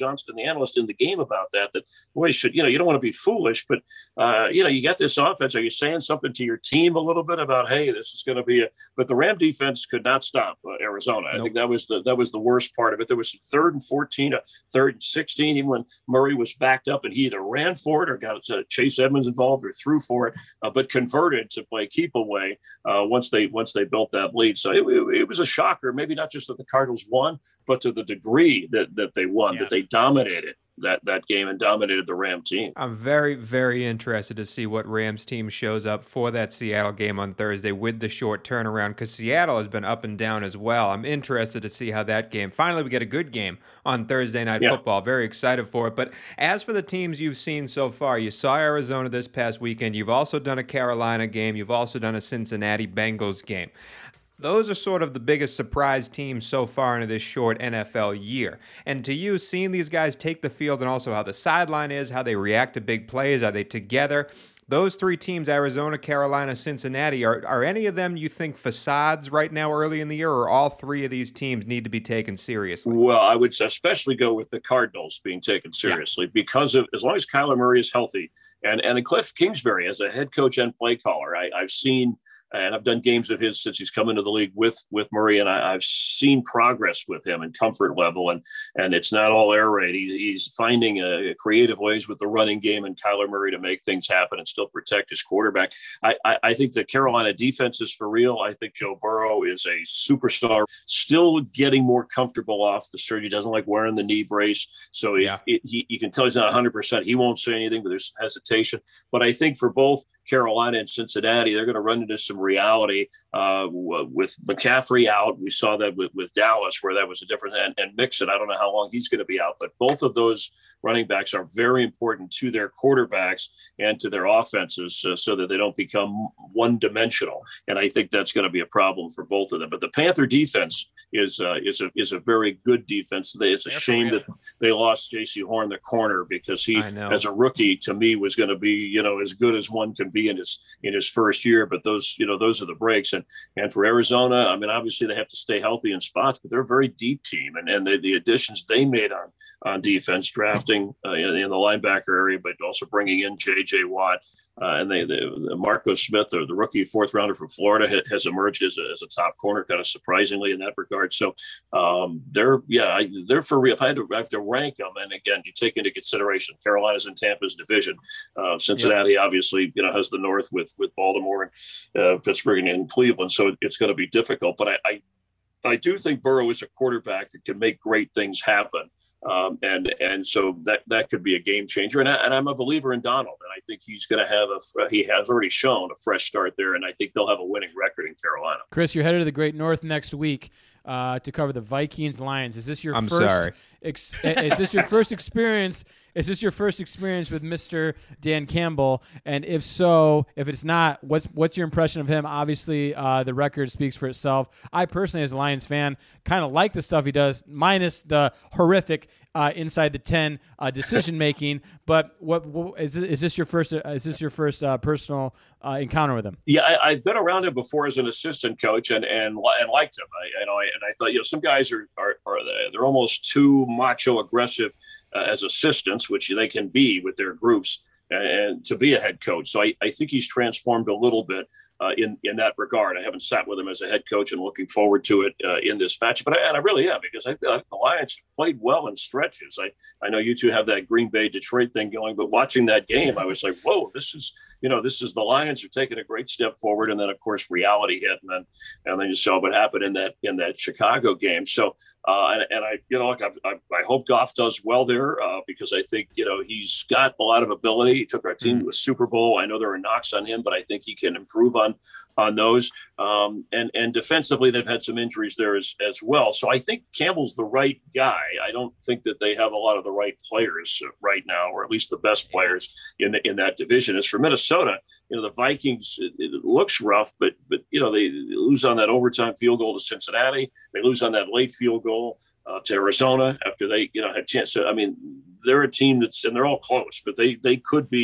analyst in the game about that, that, boy, should, you know, you don't want to be foolish, but, uh, you know, you got this offense. Are you saying something to your team a little bit about, hey, this is going to be a, but the Ram defense could not stop uh, Arizona. Nope. I think that was the, that was the worst part of it. There was some third and fourteen, a third and sixteen, even when Murray was backed up and he either ran for it or got uh, Chase Edmonds involved or threw for it, uh, but converted to play keep away uh, once they, once they built that lead. So it, it, it was a shocker, maybe not just that the Cardinals won, but to the degree that, that they won, yeah. that they dominated that that game and dominated the Ram team. I'm very, very interested to see what Rams team shows up for that Seattle game on Thursday with the short turnaround, because Seattle has been up and down as well. I'm interested to see how that game, finally we get a good game on Thursday Night yeah. Football. Very excited for it. But as for the teams you've seen so far, you saw Arizona this past weekend. You've also done a Carolina game. You've also done a Cincinnati Bengals game. Those are sort of the biggest surprise teams so far into this short N F L year. And to you, seeing these guys take the field and also how the sideline is, how they react to big plays, are they together? Those three teams, Arizona, Carolina, Cincinnati, are, are any of them, you think, facades right now early in the year, or all three of these teams need to be taken seriously? Well, I would especially go with the Cardinals being taken seriously yeah. because of, as long as Kyler Murray is healthy, and, and Cliff Kingsbury as a head coach and play caller, I, I've seen and I've done games of his since he's come into the league with with Murray, and I, I've seen progress with him and comfort level, and and it's not all air raid. He's, he's finding uh, creative ways with the running game and Kyler Murray to make things happen and still protect his quarterback. I, I, I think the Carolina defense is for real. I think Joe Burrow is a superstar, still getting more comfortable off the street. He doesn't like wearing the knee brace, so it, yeah. it, he, you can tell he's not one hundred percent. He won't say anything, but there's hesitation. But I think for both Carolina and Cincinnati, they're going to run into some reality uh, with McCaffrey out. We saw that with, with Dallas, where that was a difference. And, and Mixon, I don't know how long he's going to be out, but both of those running backs are very important to their quarterbacks and to their offenses uh, so that they don't become one-dimensional. And I think that's going to be a problem for both of them. But the Panther defense is uh, is a is a very good defense. It's a They're shame that they lost J C Horn, the corner, because he, as a rookie, to me, was going to be, you know, as good as one can be in his in his first year. But those, you know, those are the breaks. And and for Arizona, I mean, obviously they have to stay healthy in spots, but they're a very deep team. And and the, the additions they made on on defense, drafting uh, in, in the linebacker area, but also bringing in J J Watt. Uh, and they, they, Marco Smith, the, the rookie fourth rounder from Florida, ha, has emerged as a, as a top corner, kind of surprisingly in that regard. So um, they're, yeah, I, they're for real. If I had to, I have to rank them, and again, you take into consideration Carolina's and Tampa's division. Uh, Cincinnati, yeah. obviously, you know, has the North with with Baltimore and uh, Pittsburgh and, and Cleveland, so it's going to be difficult. But I, I, I do think Burrow is a quarterback that can make great things happen. Um, and and so that that could be a game changer. And, I, and I'm a believer in Donald, and I think he's going to have a he has already shown a fresh start there, and I think they'll have a winning record in Carolina. Chris, you're headed to the Great North next week uh, to cover the Vikings Lions. Is this your I'm first? Sorry. Ex, is this your first experience? Is this your first experience with Mister Dan Campbell? And if so, if it's not, what's what's your impression of him? Obviously, uh, the record speaks for itself. I personally, as a Lions fan, kind of like the stuff he does, minus the horrific uh, inside the ten uh, decision making. But what, what is this, is this your first? Uh, is this your first uh, personal uh, encounter with him? Yeah, I, I've been around him before as an assistant coach, and and and liked him. I, you know, and I thought, you know, some guys are are, are they're almost too macho aggressive uh, as assistants, which they can be with their groups, and to be a head coach. So I, I think he's transformed a little bit uh, in, in that regard. I haven't sat with him as a head coach and looking forward to it uh, in this match, but I, and I really am, because I feel like the Lions played well in stretches. I, I know you two have that Green Bay Detroit thing going, but watching that game, I was like, whoa, this is, you know, this is the Lions are taking a great step forward. And then of course reality hit, and then, and then you saw what happened in that, in that Chicago game. So, uh, and, and I, you know, look, I, I, I hope Goff does well there uh, because I think, you know, he's got a lot of ability. He took our team mm-hmm. to a Super Bowl. I know there are knocks on him, but I think he can improve on, on those. Um, and, and defensively, they've had some injuries there as, as well. So I think Campbell's the right guy. I don't think that they have a lot of the right players right now, or at least the best players in the, in that division. As for Minnesota, you know, the Vikings, it, it looks rough, but, but, you know, they lose on that overtime field goal to Cincinnati. They lose on that late field goal uh, to Arizona after they, you know, had a chance to, I mean, they're a team that's, and they're all close, but they, they could be,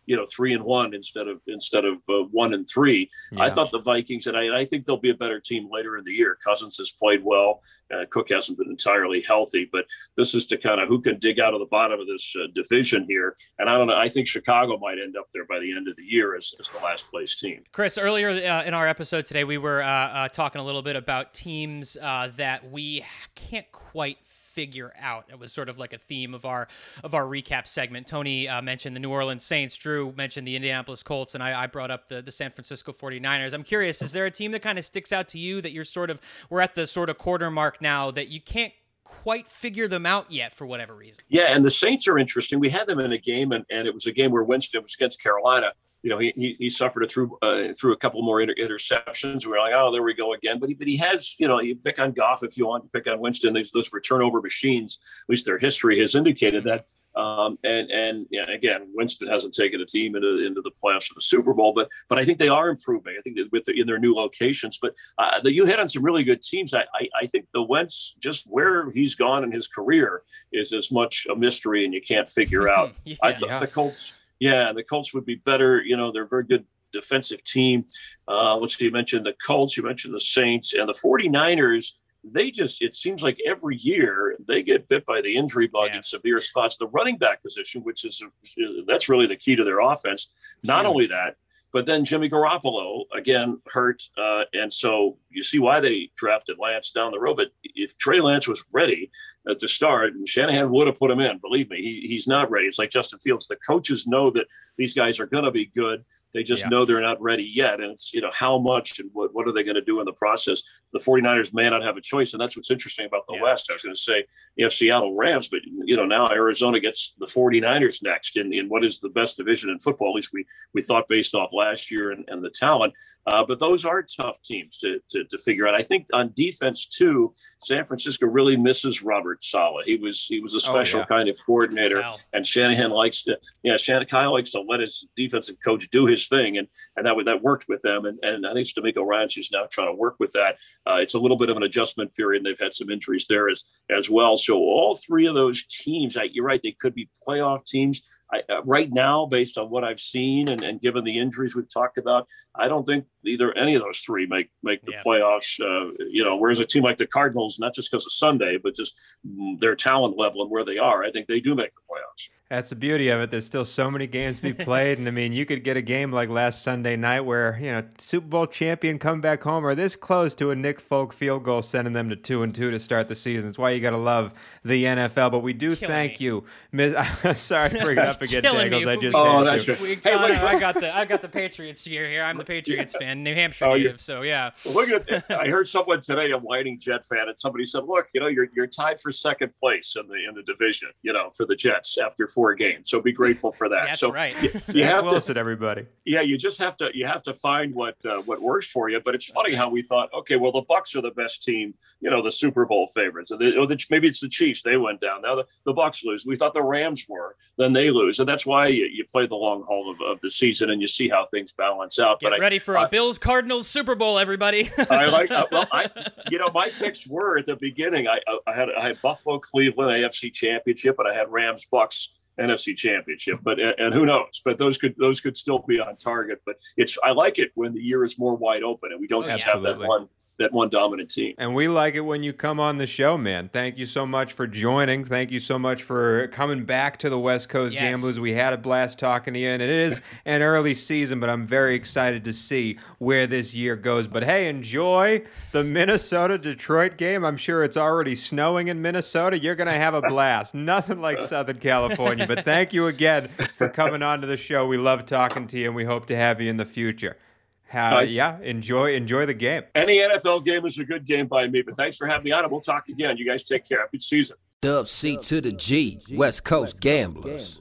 you know, three and one instead of instead of uh, one and three. Yeah. I thought the Vikings, and I, and I think they'll be a better team later in the year. Cousins has played well. Uh, Cook hasn't been entirely healthy, but this is to kind of who can dig out of the bottom of this uh, division here. And I don't know. I think Chicago might end up there by the end of the year as, as the last place team. Chris, earlier uh, in our episode today, we were uh, uh, talking a little bit about teams uh, that we can't quite figure out. It was sort of like a theme of our of our recap segment. Tony uh, mentioned the New Orleans Saints. Drew mentioned the Indianapolis Colts, and I, I brought up the, the San Francisco forty-niners. I'm curious, is there a team that kind of sticks out to you that you're sort of, we're at the sort of quarter mark now that you can't quite figure them out yet for whatever reason? Yeah, and the Saints are interesting. We had them in a game, and, and it was a game where Winston was against Carolina. You know, he he, he suffered it through uh, through a couple more inter- interceptions. We were like, oh, there we go again. But he, but he has, you know, you pick on Goff if you want, you pick on Winston. These those were turnover machines. At least their history has indicated that. Um, and and yeah, again, Winston hasn't taken a team into into the playoffs or the Super Bowl, but but I think they are improving. I think that with the, in their new locations. But uh, the, you hit on some really good teams. I, I I think the Wentz, just where he's gone in his career, is as much a mystery, and you can't figure out. yeah, I thought yeah. the Colts. Yeah, the Colts would be better. You know, they're a very good defensive team. Uh, let's see, you mentioned the Colts, you mentioned the Saints, and the forty-niners. They just, it seems like every year they get bit by the injury bug Yeah. in severe spots. The running back position, which is, that's really the key to their offense. Not Huge. only that, but then Jimmy Garoppolo, again, hurt. Uh, and so you see why they drafted Lance down the road. But if Trey Lance was ready uh, to start, Shanahan would have put him in. Believe me, he, he's not ready. It's like Justin Fields. The coaches know that these guys are going to be good. They just Yeah. know they're not ready yet. And it's, you know, how much and what, what are they going to do in the process? The forty-niners may not have a choice. And that's what's interesting about the Yeah. West. I was going to say you have Seattle Rams, but, you know, now Arizona gets the forty-niners next in, in what is the best division in football. At least we we thought based off last year and, and the talent. Uh, but those are tough teams to, to to figure out. I think on defense, too, San Francisco really misses Robert Saleh. He was he was a special yeah. kind of coordinator. Tell. And Shanahan likes to, yeah, Shanahan Kyle likes to let his defensive coach do his thing, and and that that worked with them. And and I think D'Amico Ryans is now trying to work with that. Uh, it's a little bit of an adjustment period, and they've had some injuries there as as well. So all three of those teams, I, you're right, they could be playoff teams. I, uh, right now, based on what I've seen and, and given the injuries we've talked about, I don't think either any of those three make make the Yeah. playoffs. Uh, you know, whereas a team like the Cardinals, not just because of Sunday, but just mm, their talent level and where they are, I think they do make the playoffs. That's the beauty of it. There's still so many games to be played. And I mean, you could get a game like last Sunday night where, you know, Super Bowl champion come back home or this close to a Nick Folk field goal, sending them to two and two to start the season. It's why you got to love the N F L. But we do Killing thank me. you. Miz Sorry to bring it up again, Killing Dangles. me. I just Oh, had that's to. right. We Hey, got, look- I got the I got the Patriots here. Here, I'm the Patriots fan, New Hampshire Oh, you- native. So yeah, Look at I heard someone today, a Whiting Jet fan, and somebody said, "Look, you know, you're you're tied for second place in the in the division, you know, for the Jets after four games. So be grateful for that." that's so right. You, you Zach have to, Wilson, everybody. yeah, you just have to you have to find what uh, what works for you. But it's funny how we thought, okay, well, the Bucks are the best team, you know, the Super Bowl favorites. Or the, or the, maybe it's the Chiefs; they went down. Now the, the Bucks lose. We thought the Rams were, then they lose, and that's why you, you play the long haul of, of the season and you see how things balance out. Get but ready I, for a I- Bills Cardinals Super Bowl, everybody. I like that. Well, I, you know, my picks were at the beginning. I, I had I had Buffalo, Cleveland, A F C Championship, and I had Rams, Bucks, N F C Championship. But and who knows? But those could those could still be on target. But it's I like it when the year is more wide open and we don't just have that Absolutely. one that one dominant team. And we like it when you come on the show, man. Thank you so much for joining. Thank you so much for coming back to the West Coast Yes. Gamblers. We had a blast talking to you, and it is an early season, but I'm very excited to see where this year goes. But hey, enjoy the Minnesota-Detroit game. I'm sure it's already snowing in Minnesota. You're going to have a blast. Nothing like Southern California. But thank you again for coming on to the show. We love talking to you, and we hope to have you in the future. Uh, Uh, yeah, enjoy enjoy the game. Any N F L game is a good game by me. But thanks for having me on, and we'll talk again. You guys take care. Have a good season. Dub C to the G, West Coast Gamblers.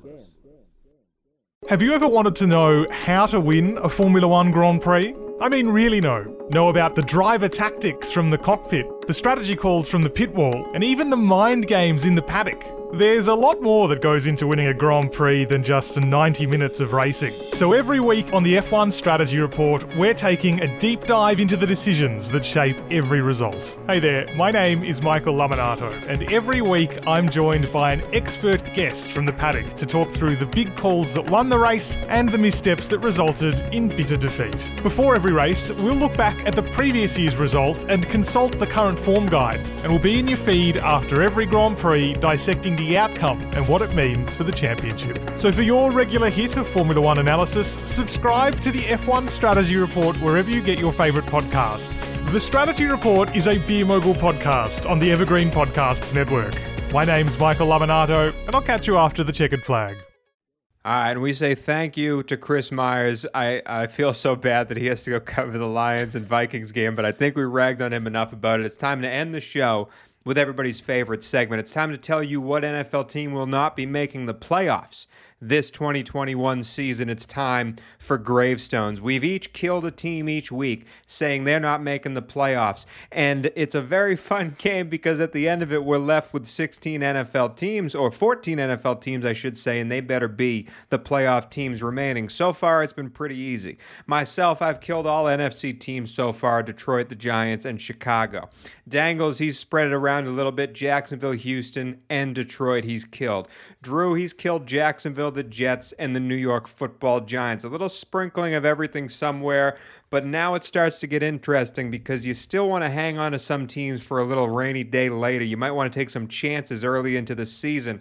Have you ever wanted to know how to win a Formula One Grand Prix? I mean, really know. Know about the driver tactics from the cockpit, the strategy calls from the pit wall, and even the mind games in the paddock. There's a lot more that goes into winning a Grand Prix than just ninety minutes of racing. So every week on the F one Strategy Report, we're taking a deep dive into the decisions that shape every result. Hey there, my name is Michael Laminato, and every week I'm joined by an expert guest from the paddock to talk through the big calls that won the race and the missteps that resulted in bitter defeat. Before every race, we'll look back at the previous year's result and consult the current form guide, and we'll be in your feed after every Grand Prix dissecting the outcome and what it means for the championship. So for your regular hit of Formula One analysis, subscribe to the F one Strategy Report wherever you get your favourite podcasts. The Strategy Report is a Beer Mogul podcast on the Evergreen Podcasts Network. My name's Michael Laminato, and I'll catch you after the checkered flag. All right, and we say thank you to Chris Myers. I, I feel so bad that he has to go cover the Lions and Vikings game, but I think we ragged on him enough about it. It's time to end the show with everybody's favorite segment. It's time to tell you what N F L team will not be making the playoffs this twenty twenty-one season. It's time for gravestones. We've each killed a team each week saying they're not making the playoffs. And it's a very fun game because at the end of it, we're left with sixteen N F L teams, or fourteen N F L teams, I should say, and they better be the playoff teams remaining. So far, it's been pretty easy. Myself, I've killed all N F C teams so far, Detroit, the Giants, and Chicago. Dangles, he's spread it around a little bit. Jacksonville, Houston, and Detroit he's killed. Drew, he's killed Jacksonville, the Jets, and the New York Football Giants. A little sprinkling of everything somewhere, but now it starts to get interesting because you still want to hang on to some teams for a little rainy day later. You might want to take some chances early into the season.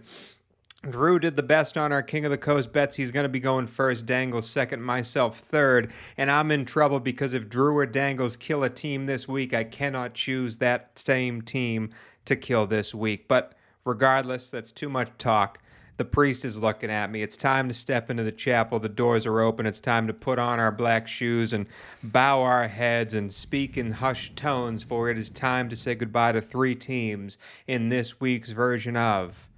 Drew did the best on our King of the Coast bets. He's going to be going first, Dangles second, myself third. And I'm in trouble because if Drew or Dangles kill a team this week, I cannot choose that same team to kill this week. But regardless, that's too much talk. The priest is looking at me. It's time to step into the chapel. The doors are open. It's time to put on our black shoes and bow our heads and speak in hushed tones, for it is time to say goodbye to three teams in this week's version of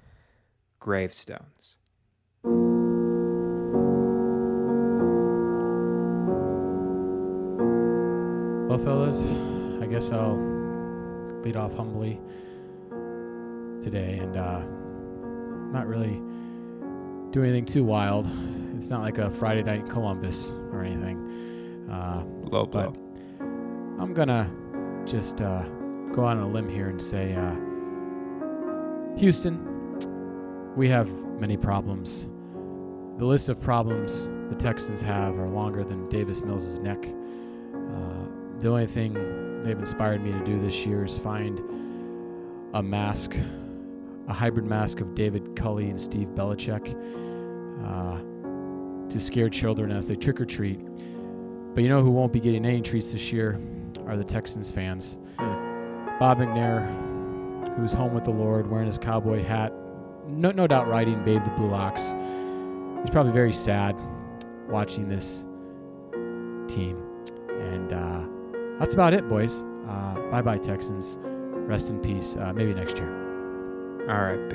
Gravestones. Well, fellas, I guess I'll lead off humbly today and uh, not really do anything too wild. It's not like a Friday night Columbus or anything. Uh, Low blow. But I'm going to just uh, go out on a limb here and say, uh, Houston, we have many problems. The list of problems the Texans have are longer than Davis Mills' neck. Uh, the only thing they've inspired me to do this year is find a mask, a hybrid mask of David Culley and Steve Belichick uh, to scare children as they trick-or-treat. But you know who won't be getting any treats this year are the Texans fans. Bob McNair, who's home with the Lord, wearing his cowboy hat, No, no doubt riding Babe the Blue Ox. He's probably very sad watching this team. And uh, that's about it, boys. Uh, bye-bye, Texans. Rest in peace. Uh, maybe next year. R I P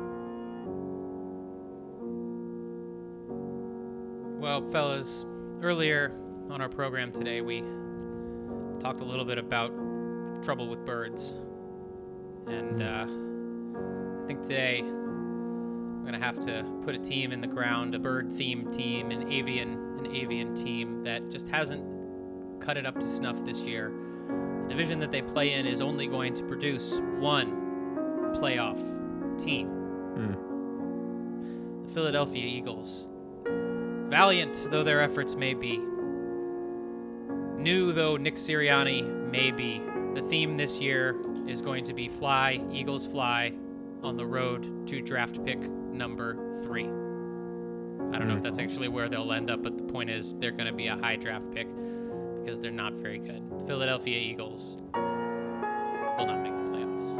Well, fellas, earlier on our program today, we talked a little bit about trouble with birds. And uh, I think today I'm going to have to put a team in the ground, a bird-themed team, an avian, an avian team that just hasn't cut it up to snuff this year. The division that they play in is only going to produce one playoff team. Mm. The Philadelphia Eagles. Valiant though their efforts may be, new though Nick Sirianni may be, the theme this year is going to be fly, Eagles fly, on the road to draft pick number three. I don't know if that's actually where they'll end up, but the point is they're going to be a high draft pick because they're not very good. Philadelphia Eagles will not make the playoffs.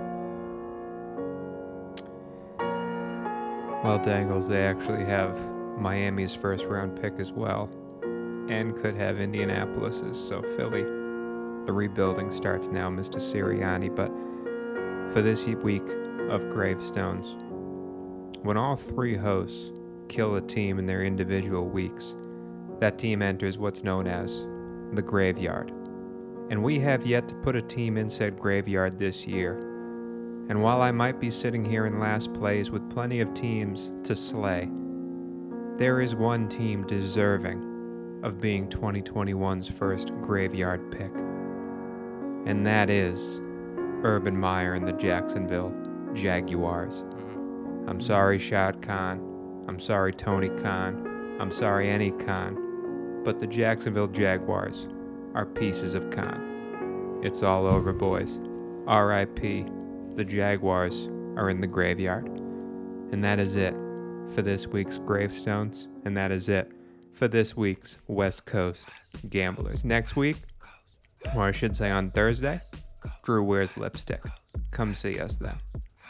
Well, Dangles, they actually have Miami's first round pick as well, and could have Indianapolis's. So Philly, the rebuilding starts now, Mister Sirianni. But for this week of Gravestones, when all three hosts kill a team in their individual weeks, that team enters what's known as the graveyard. And we have yet to put a team in said graveyard this year. And while I might be sitting here in last place with plenty of teams to slay, there is one team deserving of being twenty twenty-one's first graveyard pick. And that is Urban Meyer and the Jacksonville Jaguars. I'm sorry, Shad Khan. I'm sorry, Tony Khan. I'm sorry, any Khan. But the Jacksonville Jaguars are pieces of Khan. It's all over, boys. R I P The Jaguars are in the graveyard. And that is it for this week's Gravestones. And that is it for this week's West Coast Gamblers. Next week, or I should say on Thursday, Drew wears lipstick. Come see us then.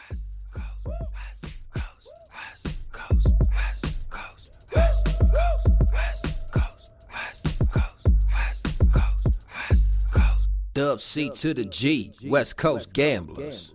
Dub C to the G, West Coast Gamblers.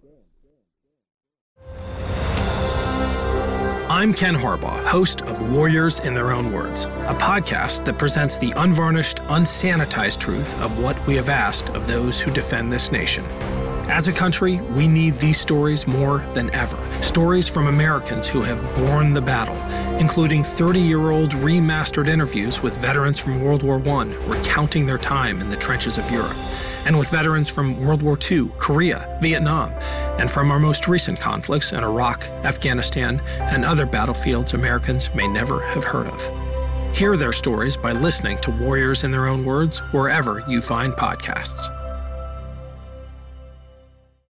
I'm Ken Harbaugh, host of Warriors in Their Own Words, a podcast that presents the unvarnished, unsanitized truth of what we have asked of those who defend this nation. As a country, we need these stories more than ever. Stories from Americans who have borne the battle, including thirty-year-old remastered interviews with veterans from World War One recounting their time in the trenches of Europe, and with veterans from World War Two, Korea, Vietnam, and from our most recent conflicts in Iraq, Afghanistan, and other battlefields Americans may never have heard of. Hear their stories by listening to Warriors in Their Own Words wherever you find podcasts.